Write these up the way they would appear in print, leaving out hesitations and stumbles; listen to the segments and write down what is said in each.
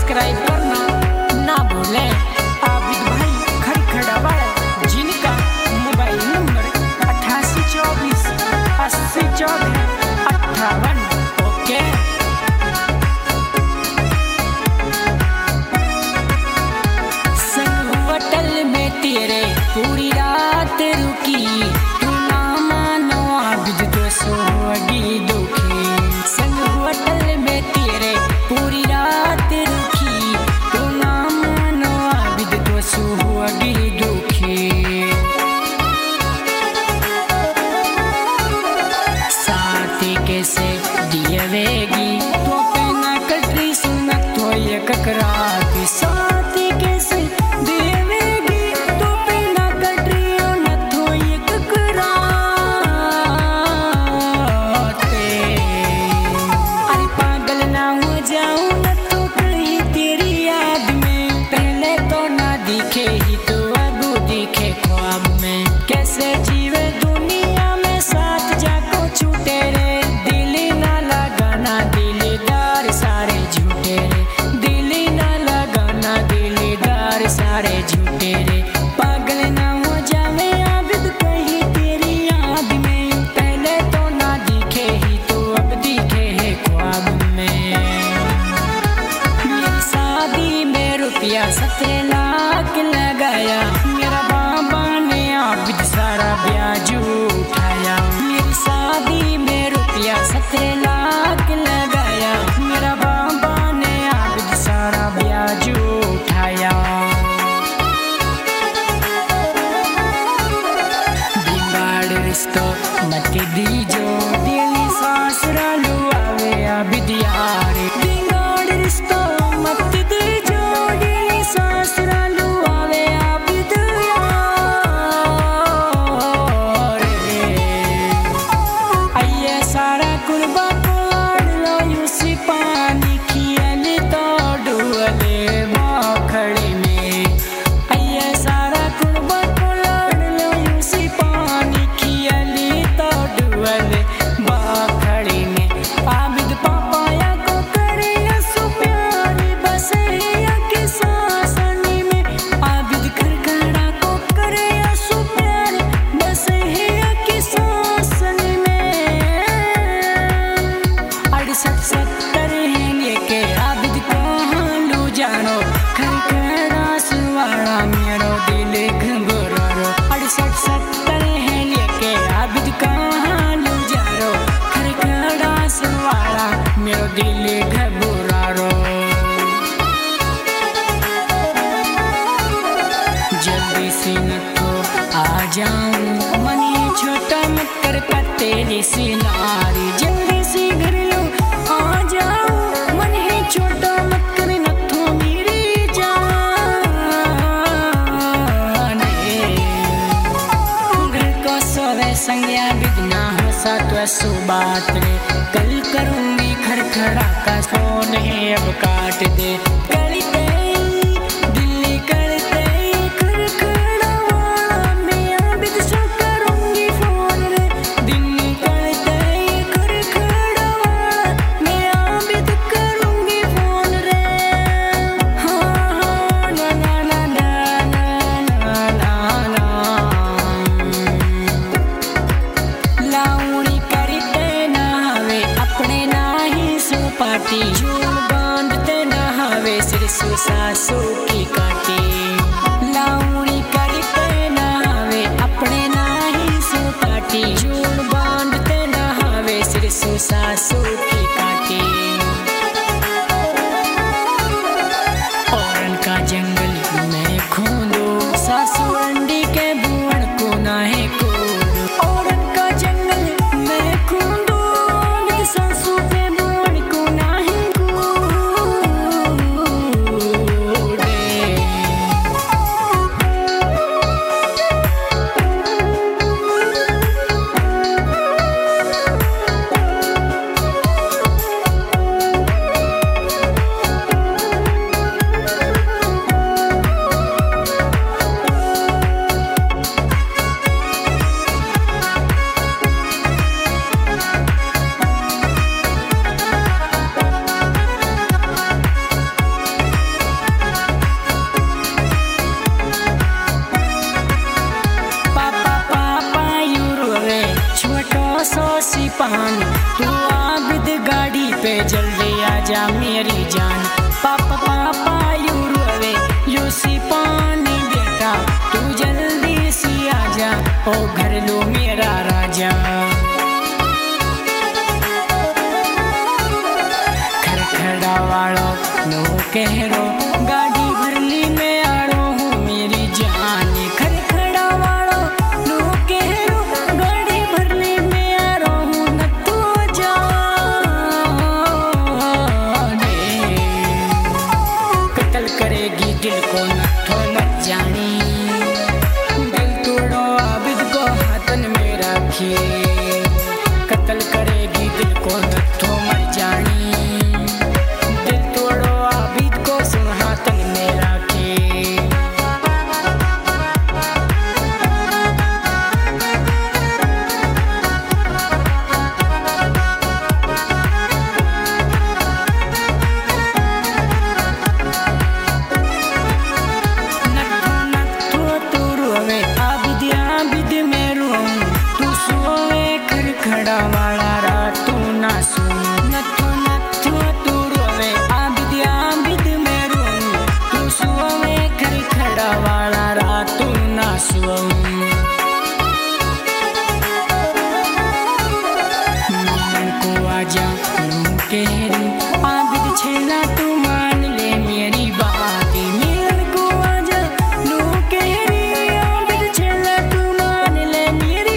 Subscribe करना ना भूलें। आबिद भाई खड़खड़ावा जिनका मोबाइल नंबर 8824801458। ओके। संग होटल में तेरे पूरी रात रुकी, तू ना मानो आबिद तो सोगी दुखी। संग होटल में तेरे पूरी रात रुकी, तू ना मानो आबिद तो सोगी दुखी। साथी कैसे दिएगी तो पेना कटरी सुना तो ये ककराती। साथी कैसे दिएगी तो पेना कटरी न तो ये ककराते। अरे पागल ना हो जाऊं न तो कहीं तेरी याद में, पहले तो ना दिखे ही तो अब दिखे ख्वाब में। कैसे जीवे दुनिया में साथ जाको छूटे रे, दिल ना लगाना दिलदार सारे झूठे रे। दिल ना लगाना दिलदार सारे झूठे रे। पागल ना हो जावे आबिद कहीं तेरी याद में, पहले तो ना दिखे ही तो अब दिखे है ख्वाब में। मेरी शादी में रुपया 17 लाख लगाया, मेरा बाबा ने आबिद सारा ब्याज उठाया। मेरी शादी में रुपया 17 लाख लगाया, मेरा बाबा ने आबिद सारा ब्याज उठाया। बिगाड़ रिश्तो मत दीजो, दिली ससुरालू आवे आबिद यारे। बिगाड़ रिश्तो मत दीजो, दिली ससुरालू आवे आबिद यारे। आइए सारा कुर्बा को लाड़ लो यूसी पानी खियल तो डुअले बाखड़ी में। आइए सारा कुर्बा को लाड़ लो यूसी पानी खियल तो डुअले बाखड़ी में। आबिद पापाया को करे सु प्यारी बसे के सासनी में। आबिद खड़खड़ा को करे सु प्यारी बसे के सासनी में। 68-70 हैं लेके आबिद कहाँ लू जानो, खड़खड़ा सुवाड़ा मेरो दिल घबरारो। 68-70 हैं लेके आबिद कहाँ लू जानो, खड़खड़ा सुवाड़ा मेरो दिल घबरारो। जल्दी से न तो आ जाऊं, मनी छोटा मत कर तेरी सी नारी। जल्दी से घर लो आ जाऊं, मन है छोटा मत कर न तो मेरी जाने। घर को सोवे संज्ञा बिगना हो साथ सु बात रे। कल करूंगी खड़खड़ा का फोन है अब काट दे। करते दिल्ली करते खड़खड़ा वाला मैं आबिद से करूंगी फोन रे। दिल्ली करते खड़खड़ा वाला मैं आबिद करूंगी फोन रे। हाँ हाँ ना ना ना ना ना ना ना ना। लाउड़ी करते नहावे अपने नाही सुपाटी, झूल बांधते नहावे सिर सु सासू की काटी। लाउड़ी करते नहावे अपने नाही सुपाटी, झूल बांधते नहावे सिर सु सासू की काटी। औरन का जंगल में खोदो, सासू अंडी के बुअण को नाहे कोडो। औरन का जंगल में खोदो, सासू के बुअण को नाहे कोडे। आजा मेरी जान। पापा पापा यू रोवे यू सी पानी बेटा, तू जल्दी सी आजा ओ घर लो मेरा राजा। खड़खड़ा वालो नो कहरो गाड़ी भरली में आड़ो हूँ मेरी जान। खड़खड़ा वालो नो कहरो गाड़ी भरली में आड़ो हूँ न तू जाने। कत्ल करेगी दिल को न तो मत जानी, दिल तोड़ो आबिद को हाथन में रखिए। कत्ल करेगी दिल को न तो मत जानी, खड़ा वाला रातू ना सुन। नथो नथो तू रोवे आबिद आबिद में रोऊं, तू सुवे खड़ा वाला रातू ना सुऊं। मिलन को आजा नू कहरी आबिद छेला तू मान ले मेरी बात। मिलन को आजा नू कहरी आबिद छेला तू मान ले मेरी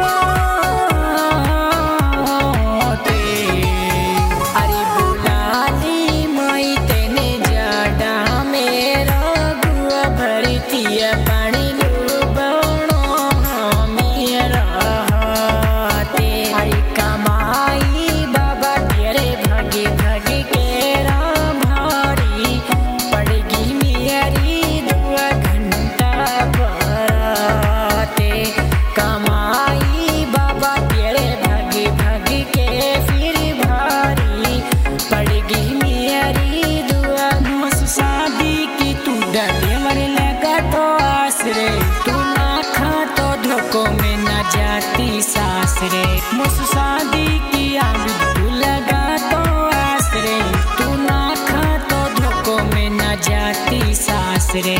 जाती सासरे। मुझ शादी की आबिद तू लगा तो आसरे, तू ना खा तो धोखों में न जाती सासरे।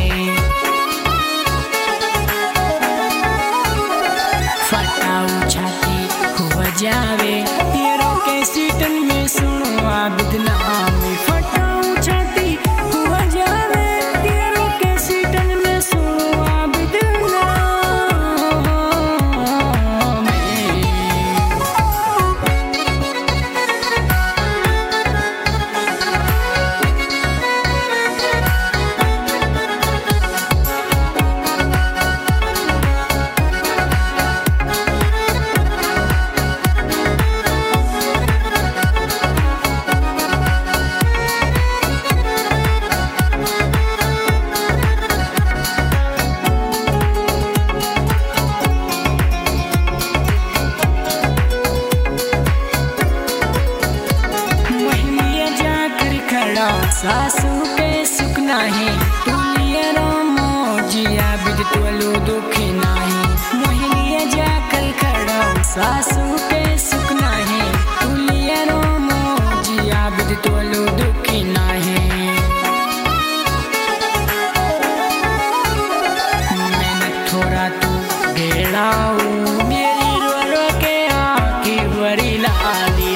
फटाऊ छाती हुआ जावे तेरा के सीटन में सुनो आबिद नाम। फटाऊ छाती हुआ जावे तेरा के सीटन में सुनो आबिद नाम। सासू पे सुख नाही तू लिए रामो जिया बिद तुलो दुखी नाही। मोहिनिया जाकर खड़ा सासू पे सुख नाही तू लिए रामो जिया बिद तुलो दुखी नाही। मैंने थोड़ा तू घेराऊ मेरी रो रो के आँखी भरी लाली।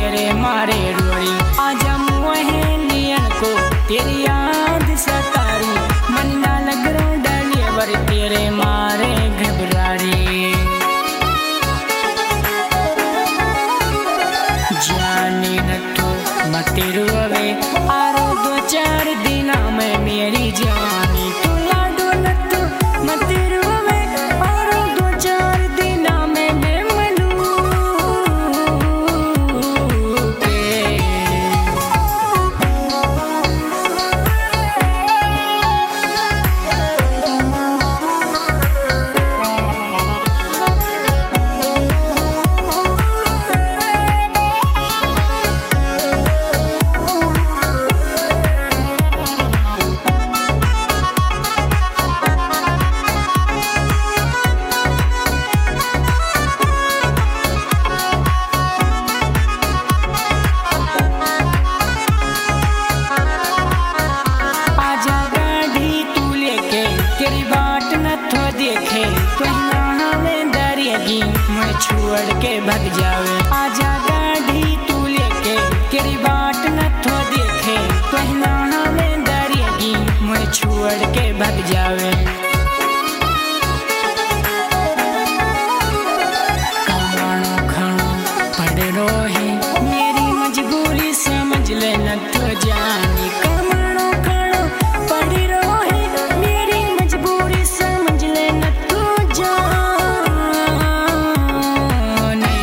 तेरे मारे रोड़ी आजा मुहे लियन को तेरी याद सतारी मन ना लग रो डलेवर तेरे मारे घबरारी जाने नथो मते रोवे आरो 2-4 दिना में मेरी जानी तू लाडो नथो मते रोवे आरो 2-4 दिना में मैं मलू के देखे कहना हमें दरियागी मैं छोड़ के भग जावे आजा गाड़ी तू लेके तेरी बाट न थो देखे कहना हमें दरियागी मैं छोड़ के भग जावे कमानो खानो पड़ रोही मेरी मजबूरी समझ ले न तो जानी कमानो खानो पड़ रोही मेरी मजबूरी समझ ले न तो जाने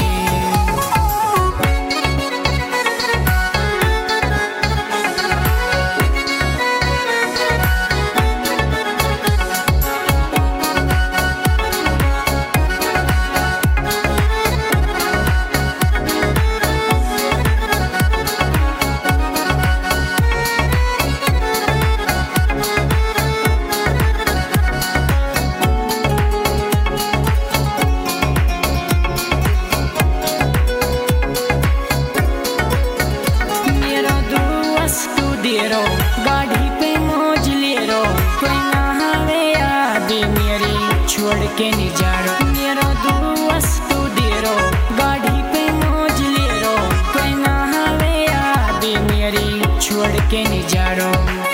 गाड़ी पे मौज ले रो कोई ना हवे याद मेरी छोड़ के नहीं जा रो मेरा दोस्त तू दे रो गाड़ी पे मौज ले रो कोई ना हवे याद मेरी छोड़ के नहीं जा रो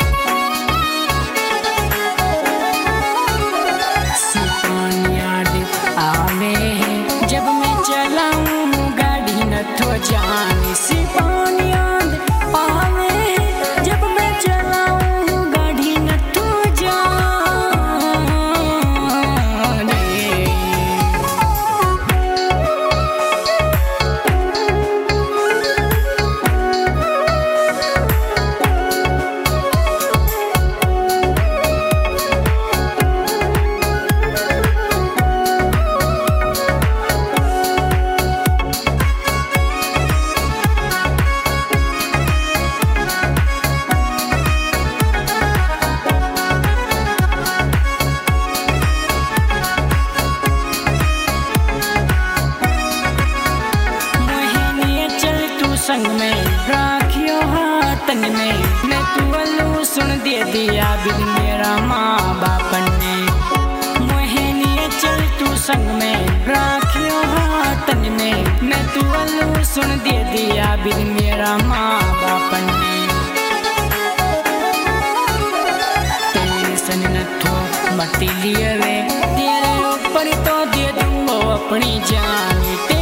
सिपान याद आवे जब मैं चलाऊं गाड़ी न तो जाने सिपान याद आवे संग में राखियो हाथन में मैं तू अल्लू सुन दे दिया बिन मेरा माँ बापन ने मोहनिया चल तू संग में राखियो हाथन में मैं तू अल्लू सुन दे दिया बिन मेरा माँ बापन ने टेंशन न थो मत लिए वे तेरे ऊपर तो दे दूंगा अपनी जान